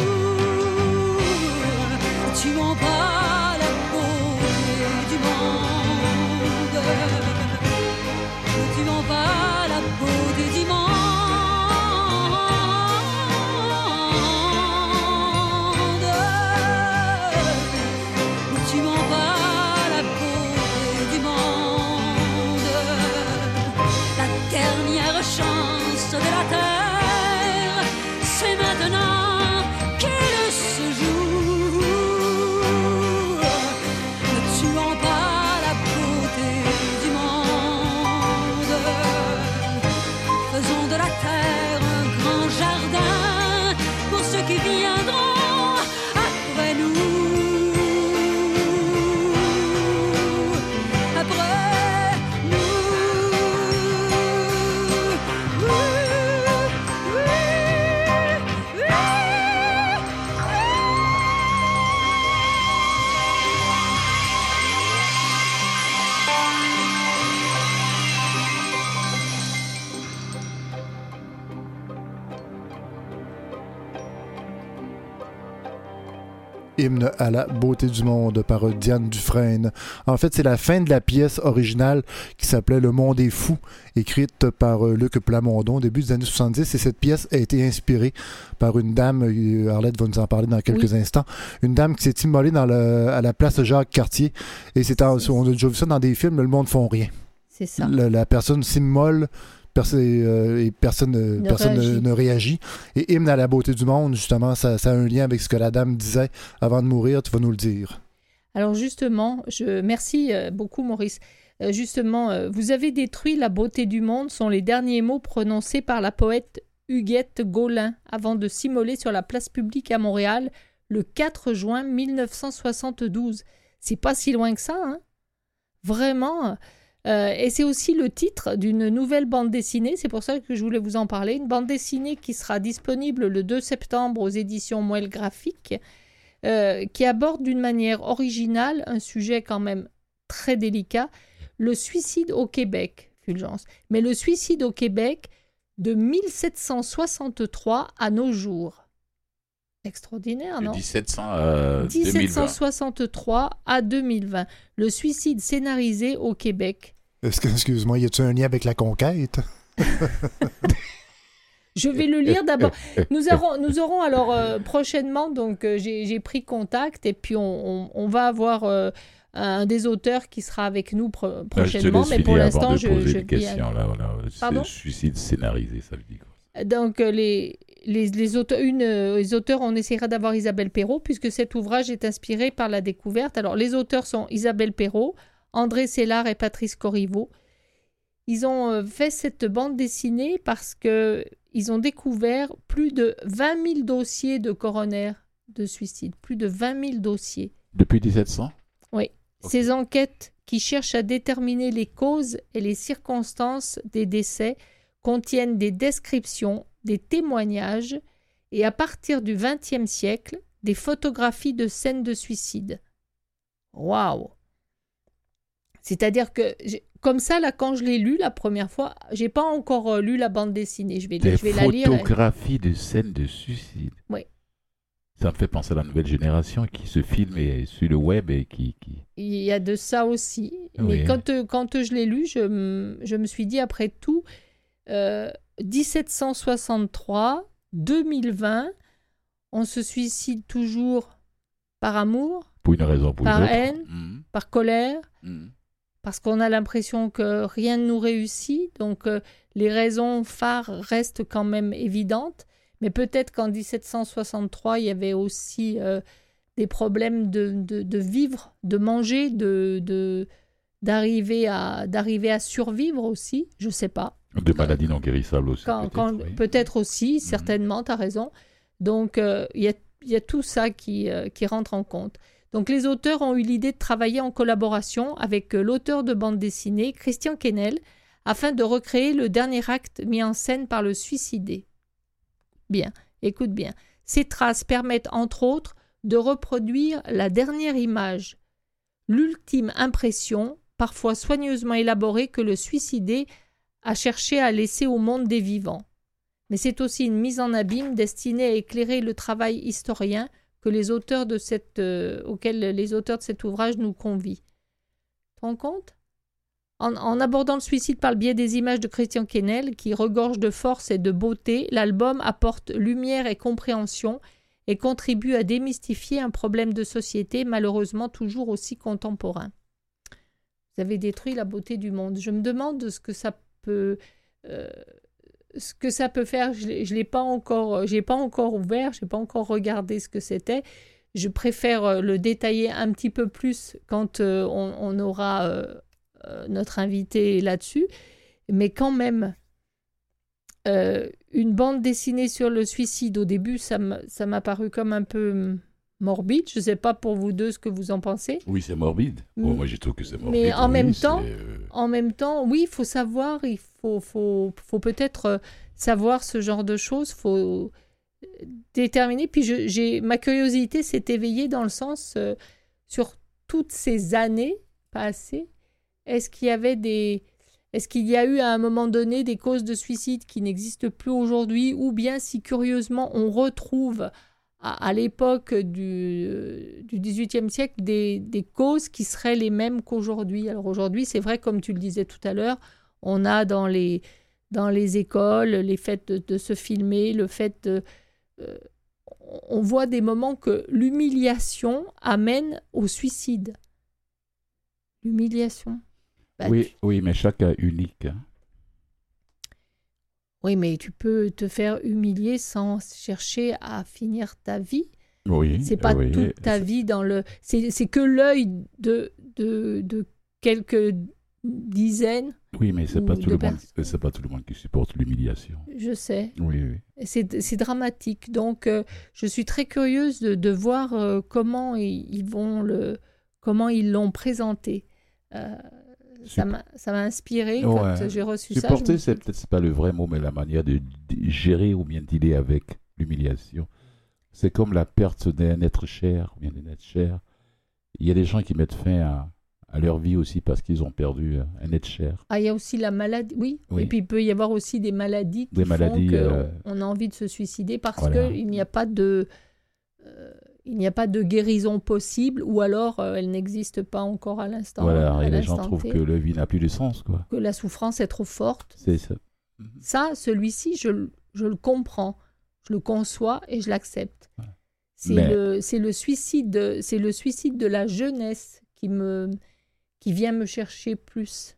Ne tuons pas la beauté du monde. Ne tuons pas la beauté du monde. Ne tuons pas la beauté du monde. La dernière chance de la terre. Hymne à la beauté du monde par Diane Dufresne. En fait, c'est la fin de la pièce originale qui s'appelait Le monde est fou, écrite par Luc Plamondon au début des années 70. Et cette pièce a été inspirée par une dame, Arlette va nous en parler dans quelques instants, une dame qui s'est immolée à la place Jacques-Cartier. Et on a déjà vu ça dans des films, Le monde font rien. C'est ça. La personne s'immole et personne ne réagit. Et Hymne à la beauté du monde, justement, ça a un lien avec ce que la dame disait avant de mourir. Tu vas nous le dire. Alors justement, merci beaucoup Maurice. Justement, vous avez détruit la beauté du monde sont les derniers mots prononcés par la poète Huguette Gaulin avant de s'immoler sur la place publique à Montréal le 4 juin 1972. C'est pas si loin que ça, hein? Vraiment. Et c'est aussi le titre d'une nouvelle bande dessinée, c'est pour ça que je voulais vous en parler, une bande dessinée qui sera disponible le 2 septembre aux éditions Moelle Graphique, qui aborde d'une manière originale un sujet quand même très délicat, le suicide au Québec, Fulgence. Mais le suicide au Québec de 1763 à nos jours. Extraordinaire, non? 1763 à 2020. Le suicide scénarisé au Québec. Excuse-moi, y a-t-il un lien avec la conquête? Je vais le lire d'abord. Nous aurons alors prochainement, donc j'ai pris contact et puis on va avoir un des auteurs qui sera avec nous prochainement. Mais pour l'instant, je une question. Là, c'est le suicide scénarisé, ça veut dire quoi? Donc les auteurs, on essaiera d'avoir Isabelle Perrault, puisque cet ouvrage est inspiré par la découverte. Alors, les auteurs sont Isabelle Perrault, André Sellard et Patrice Corriveau. Ils ont fait cette bande dessinée parce qu'ils ont découvert plus de 20 000 dossiers de coroner de suicide. Plus de 20 000 dossiers. Depuis 1700? Oui. Okay. Ces enquêtes qui cherchent à déterminer les causes et les circonstances des décès contiennent des descriptions, des témoignages et à partir du XXe siècle, des photographies de scènes de suicide. Waouh! C'est-à-dire que, comme ça, là, quand je l'ai lu la première fois, j'ai pas encore lu la bande dessinée. Je vais la lire. Des photographies de scènes de suicide. Oui. Ça me fait penser à la nouvelle génération qui se filme sur le web et qui... Il y a de ça aussi. Oui. Mais quand je l'ai lu, je me suis dit, après tout, 1763, 2020, on se suicide toujours par amour, pour une raison, pour par une autre. Haine, par colère, parce qu'on a l'impression que rien ne nous réussit, donc les raisons phares restent quand même évidentes, mais peut-être qu'en 1763, il y avait aussi des problèmes de vivre, de manger, d'arriver à survivre aussi, je ne sais pas. De maladies non guérissables aussi. Peut-être aussi, certainement, tu as raison. Donc, il y a tout ça qui rentre en compte. Donc, les auteurs ont eu l'idée de travailler en collaboration avec l'auteur de bande dessinée, Christian Quesnel, afin de recréer le dernier acte mis en scène par le suicidé. Bien, écoute bien. Ces traces permettent, entre autres, de reproduire la dernière image, l'ultime impression, parfois soigneusement élaborée, que le suicidé a cherché à laisser au monde des vivants. Mais c'est aussi une mise en abîme destinée à éclairer le travail historien que auquel les auteurs de cet ouvrage nous convient. Tu te rends compte? En abordant le suicide par le biais des images de Christian Quesnel, qui regorge de force et de beauté, l'album apporte lumière et compréhension et contribue à démystifier un problème de société malheureusement toujours aussi contemporain. Vous avez détruit la beauté du monde. Je me demande ce que ça peut faire. Je l'ai pas encore, j'ai pas encore ouvert, j'ai pas encore regardé ce que c'était. Je préfère le détailler un petit peu plus quand on aura notre invité là-dessus, mais quand même une bande dessinée sur le suicide au début, ça m'a paru comme un peu morbide. Je ne sais pas pour vous deux ce que vous en pensez. Oui, c'est morbide. Bon, moi, je trouve que c'est morbide. Mais en même temps, oui, il faut savoir, il faut peut-être savoir ce genre de choses, il faut déterminer. Puis ma curiosité s'est éveillée dans le sens, sur toutes ces années passées, est-ce qu'il y a eu à un moment donné des causes de suicide qui n'existent plus aujourd'hui, ou bien si curieusement on retrouve à l'époque du XVIIIe siècle des causes qui seraient les mêmes qu'aujourd'hui. Alors aujourd'hui, c'est vrai, comme tu le disais tout à l'heure, on a dans les écoles les faits de se filmer, le fait de... on voit des moments que l'humiliation amène au suicide. L'humiliation. Oui, mais chaque cas unique. Hein. Oui, mais tu peux te faire humilier sans chercher à finir ta vie. Oui. C'est pas toute ta vie dans le... C'est que l'œil de quelques dizaines. Oui, mais c'est pas tout le monde qui supporte l'humiliation. Je sais. Oui. C'est dramatique. Donc, je suis très curieuse de voir comment ils l'ont présenté. Ça m'a inspiré quand j'ai reçu ça. Supporter, c'est pas le vrai mot, mais la manière de gérer ou bien dealer avec l'humiliation. C'est comme la perte d'un être cher, ou bien d'un être cher. Il y a des gens qui mettent fin à leur vie aussi parce qu'ils ont perdu un être cher. Ah, il y a aussi la maladie, oui. Et puis il peut y avoir aussi des maladies qui font qu'on a envie de se suicider parce qu'il n'y a pas de... il n'y a pas de guérison possible ou alors elle n'existe pas encore à l'instant. Voilà, et les gens trouvent que la vie n'a plus de sens, quoi. Que la souffrance est trop forte. C'est ça. Ça, celui-ci, je le comprends, je le conçois et je l'accepte. Ouais. C'est le suicide de la jeunesse qui vient me chercher plus.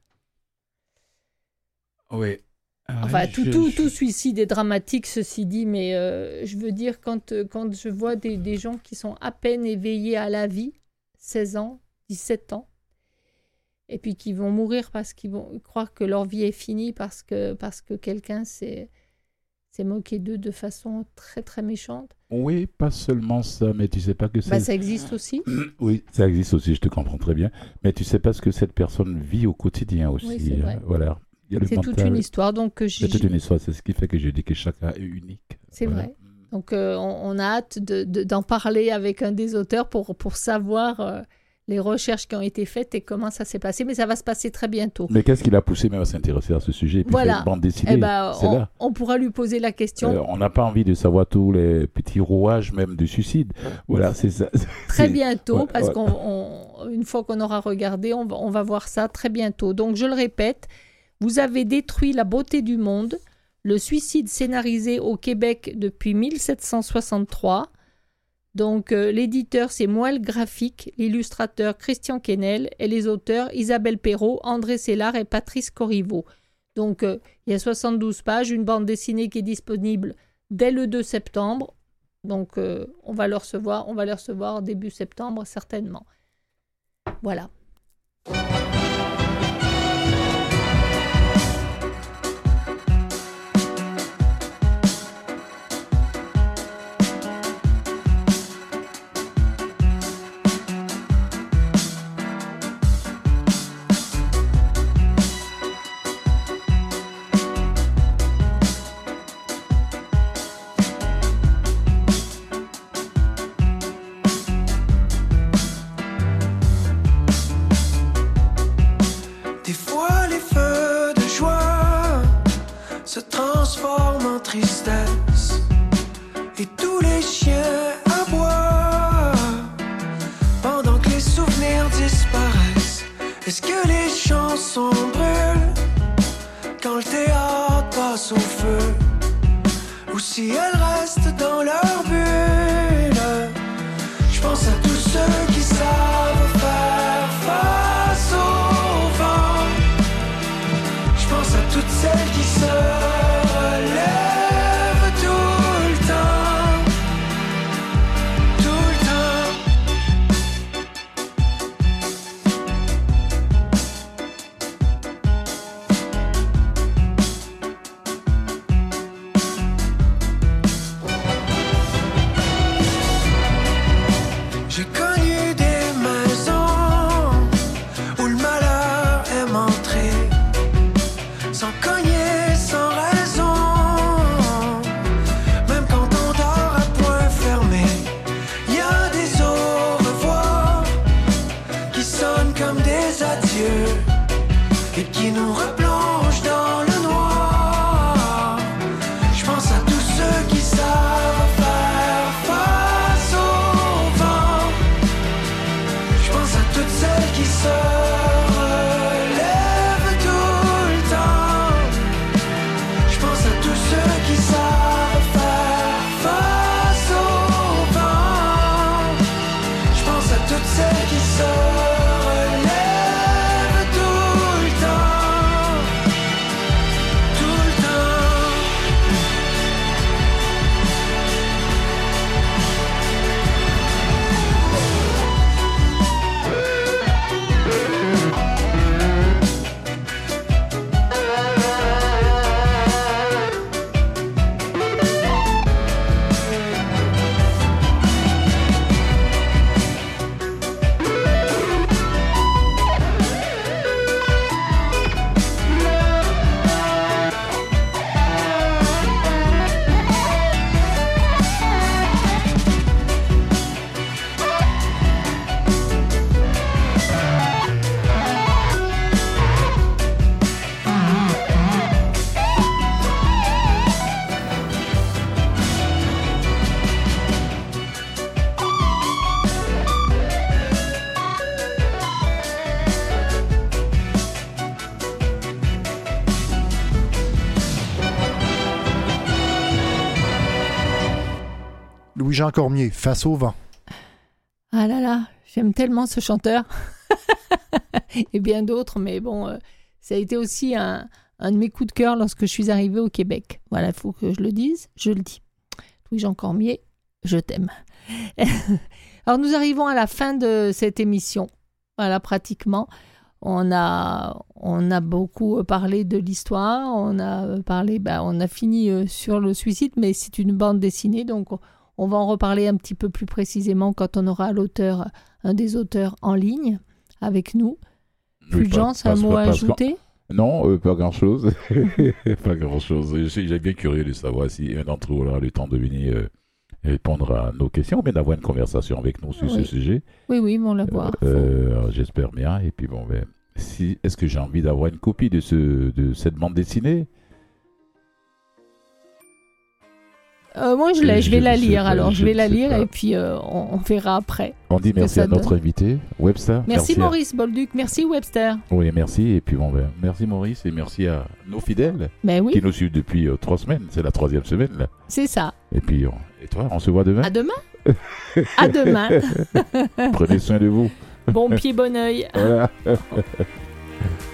Oui. Enfin, tout suicide est dramatique, ceci dit, mais je veux dire, quand je vois des gens qui sont à peine éveillés à la vie, 16 ans, 17 ans, et puis qui vont mourir parce qu'ils vont croire que leur vie est finie parce que quelqu'un s'est moqué d'eux de façon très, très méchante. Oui, pas seulement ça, mais tu sais pas que c'est... ça existe aussi. Oui, ça existe aussi, je te comprends très bien, mais tu sais pas ce que cette personne vit au quotidien aussi. Oui, c'est vrai. Voilà. C'est toute une histoire. C'est toute une histoire, c'est ce qui fait que je dis que chacun est unique. C'est vrai. Donc on a hâte d'en parler avec un des auteurs pour savoir les recherches qui ont été faites et comment ça s'est passé. Mais ça va se passer très bientôt. Mais qu'est-ce qui l'a poussé même à s'intéresser à ce sujet et puis voilà. Cette bande dessinée, on pourra lui poser la question. On n'a pas envie de savoir tous les petits rouages même du suicide. Voilà, c'est ça. Très bientôt, parce qu'une fois qu'on aura regardé, on va voir ça très bientôt. Donc je le répète, vous avez détruit la beauté du monde, le suicide scénarisé au Québec depuis 1763. Donc, l'éditeur, c'est Moelle Graphique, l'illustrateur Christian Quesnel et les auteurs Isabelle Perrault, André Sellard et Patrice Corriveau. Donc, il y a 72 pages, une bande dessinée qui est disponible dès le 2 septembre. Donc, on va les recevoir début septembre, certainement. Voilà. Louis-Jean Cormier, Face au vent. Ah là là, j'aime tellement ce chanteur. Et bien d'autres, mais bon, ça a été aussi un de mes coups de cœur lorsque je suis arrivée au Québec. Voilà, il faut que je le dise, je le dis. Louis-Jean Cormier, je t'aime. Alors nous arrivons à la fin de cette émission. Voilà, pratiquement. On a beaucoup parlé de l'histoire, on a fini sur le suicide, mais c'est une bande dessinée, donc on va en reparler un petit peu plus précisément quand on aura un des auteurs en ligne avec nous. Fulgence, un mot à ajouter ? Non, pas grand-chose. Pas grand-chose. Je suis bien curieux de savoir si un d'entre vous aura le temps de venir répondre à nos questions ou bien d'avoir une conversation avec nous sur ce sujet. Oui, on la voit. J'espère bien. Et puis bon, est-ce que j'ai envie d'avoir une copie de cette bande dessinée ? Moi, je vais la lire. Je vais la lire et puis on verra après. On dit merci à notre invité, Webster. Merci Maurice Bolduc. Merci Webster. Oui, merci. Et puis merci Maurice et merci à nos fidèles qui nous suivent depuis 3 semaines. C'est la 3e semaine là. C'est ça. Et puis, et toi, on se voit demain ? À demain. À demain. Prenez soin de vous. Bon pied, bon oeil. Voilà.